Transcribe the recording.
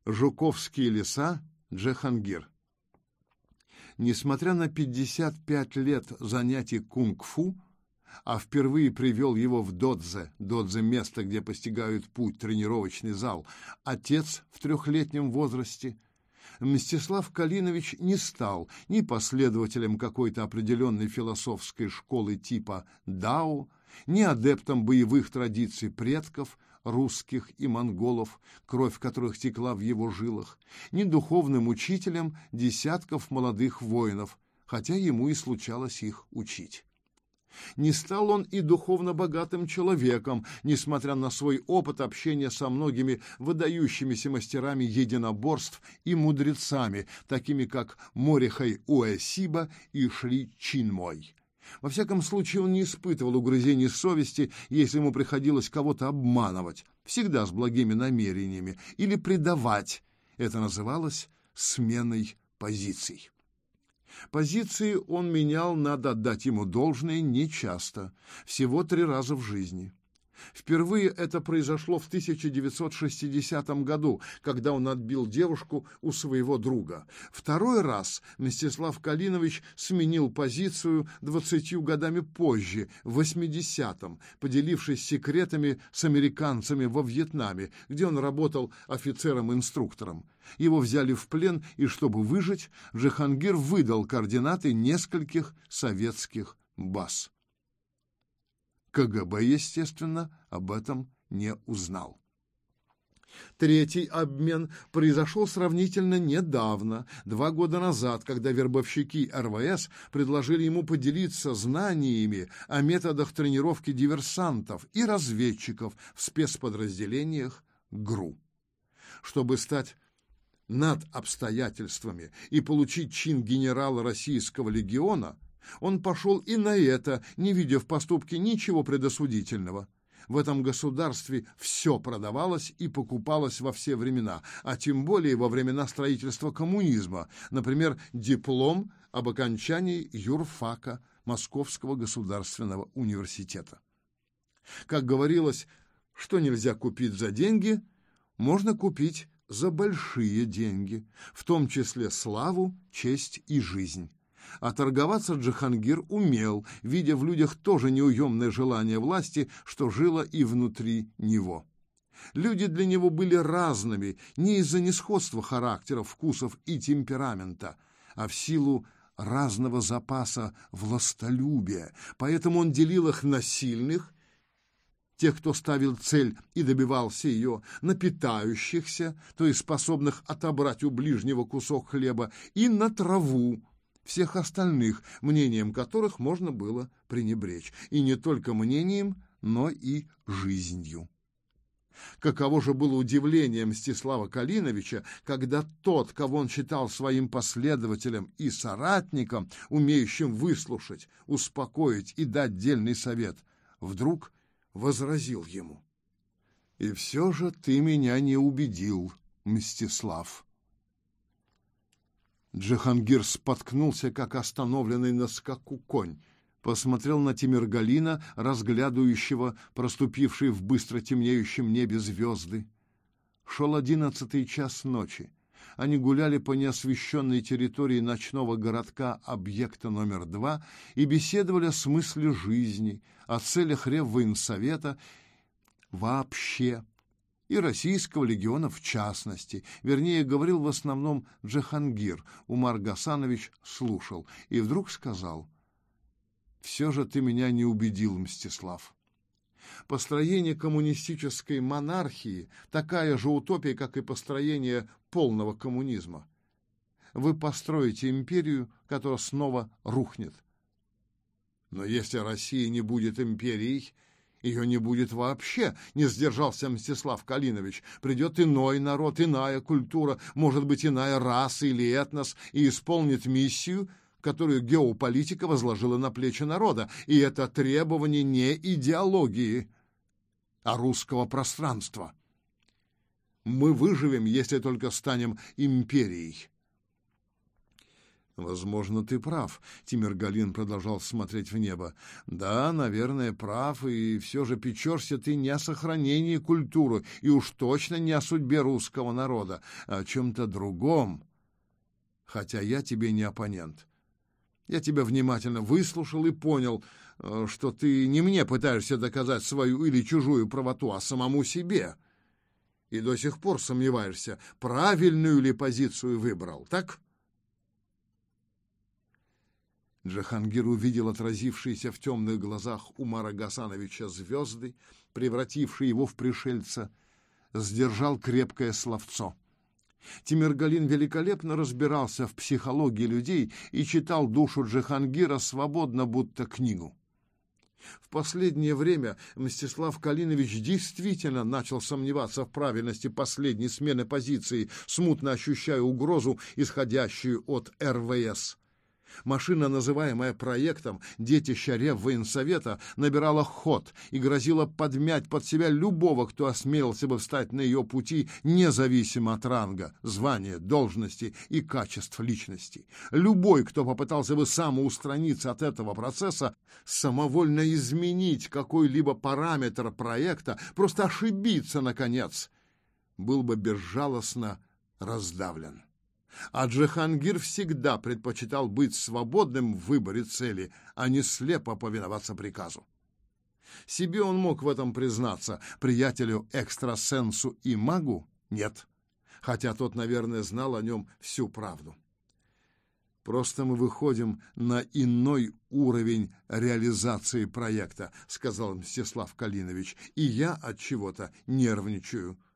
Жуковские леса, Джихангир. Несмотря на 55 лет занятий кунг-фу, а впервые привел его в додзе, место, где постигают путь, тренировочный зал, отец в 3-летнем возрасте, Мстислав Калинович не стал ни последователем какой-то определенной философской школы типа дао, ни адептом боевых традиций предков, русских и монголов, кровь которых текла в его жилах, ни духовным учителем десятков молодых воинов, хотя ему и случалось их учить. Не стал он и духовно богатым человеком, несмотря на свой опыт общения со многими выдающимися мастерами единоборств и мудрецами, такими как Морихай Уэсиба и Шри Чинмой. Во всяком случае, он не испытывал угрызений совести, если ему приходилось кого-то обманывать, всегда с благими намерениями, или предавать. Это называлось сменой позиций. Позиции он менял, надо отдать ему должное, нечасто, всего 3 раза в жизни. Впервые это произошло в 1960 году, когда он отбил девушку у своего друга. Второй раз Мстислав Калинович сменил позицию 20 годами позже, в 80-м, поделившись секретами с американцами во Вьетнаме, где он работал офицером-инструктором. Его взяли в плен, и чтобы выжить, Джихангир выдал координаты нескольких советских баз. КГБ, естественно, об этом не узнал. Третий обмен произошел сравнительно недавно, 2 года назад, когда вербовщики РВС предложили ему поделиться знаниями о методах тренировки диверсантов и разведчиков в спецподразделениях ГРУ. Чтобы стать над обстоятельствами и получить чин генерала Российского легиона, он пошел и на это, не видя в поступке ничего предосудительного. В этом государстве все продавалось и покупалось во все времена, а тем более во времена строительства коммунизма, например, диплом об окончании юрфака Московского государственного университета. Как говорилось, что нельзя купить за деньги, можно купить за большие деньги, в том числе славу, честь и жизнь. А торговаться Джихангир умел, видя в людях тоже неуемное желание власти, что жило и внутри него. Люди для него были разными не из-за несходства характеров, вкусов и темперамента, а в силу разного запаса властолюбия. Поэтому он делил их на сильных, тех, кто ставил цель и добивался ее, на питающихся, то есть способных отобрать у ближнего кусок хлеба, и на траву, всех остальных, мнением которых можно было пренебречь. И не только мнением, но и жизнью. Каково же было удивление Мстислава Калиновича, когда тот, кого он считал своим последователем и соратником, умеющим выслушать, успокоить и дать дельный совет, вдруг возразил ему: «И все же ты меня не убедил, Мстислав». Джихангир споткнулся, как остановленный на скаку конь, посмотрел на Тимиргалина, разглядывающего проступившие в быстро темнеющем небе звезды. Шел 11-й час ночи. Они гуляли по неосвещенной территории ночного городка объекта номер 2 и беседовали о смысле жизни, о целях Реввоенсовета вообще, и Российского легиона в частности. Вернее, говорил в основном Джихангир. Умар Гасанович слушал и вдруг сказал: «Все же ты меня не убедил, Мстислав. Построение коммунистической монархии – такая же утопия, как и построение полного коммунизма. Вы построите империю, которая снова рухнет. Но если Россия не будет империей, ее не будет вообще», — не сдержался Мстислав Калинович. «Придет иной народ, иная культура, может быть, иная раса или этнос, и исполнит миссию, которую геополитика возложила на плечи народа. И это требование не идеологии, а русского пространства. Мы выживем, если только станем империей». «Возможно, ты прав», — Тимиргалин продолжал смотреть в небо. «Да, наверное, прав, и все же печешься ты не о сохранении культуры, и уж точно не о судьбе русского народа, а о чем-то другом. Хотя я тебе не оппонент. Я тебя внимательно выслушал и понял, что ты не мне пытаешься доказать свою или чужую правоту, а самому себе. И до сих пор сомневаешься, правильную ли позицию выбрал, так?» Джахангир увидел отразившиеся в темных глазах Умара Гасановича звезды, превратившие его в пришельца, сдержал крепкое словцо. Тимиргалин великолепно разбирался в психологии людей и читал душу Джахангира свободно, будто книгу. В последнее время Мстислав Калинович действительно начал сомневаться в правильности последней смены позиции, смутно ощущая угрозу, исходящую от РВС. Машина, называемая проектом детище Реввоенсовета, набирала ход и грозила подмять под себя любого, кто осмелился бы встать на ее пути, независимо от ранга, звания, должности и качеств личности. Любой, кто попытался бы самоустраниться от этого процесса, самовольно изменить какой-либо параметр проекта, просто ошибиться, наконец, был бы безжалостно раздавлен. А Джахангир всегда предпочитал быть свободным в выборе цели, а не слепо повиноваться приказу. Себе он мог в этом признаться, приятелю-экстрасенсу и магу нет, хотя тот, наверное, знал о нем всю правду. «Просто мы выходим на иной уровень реализации проекта», — сказал Мстислав Калинович, — «и я от чего-то нервничаю».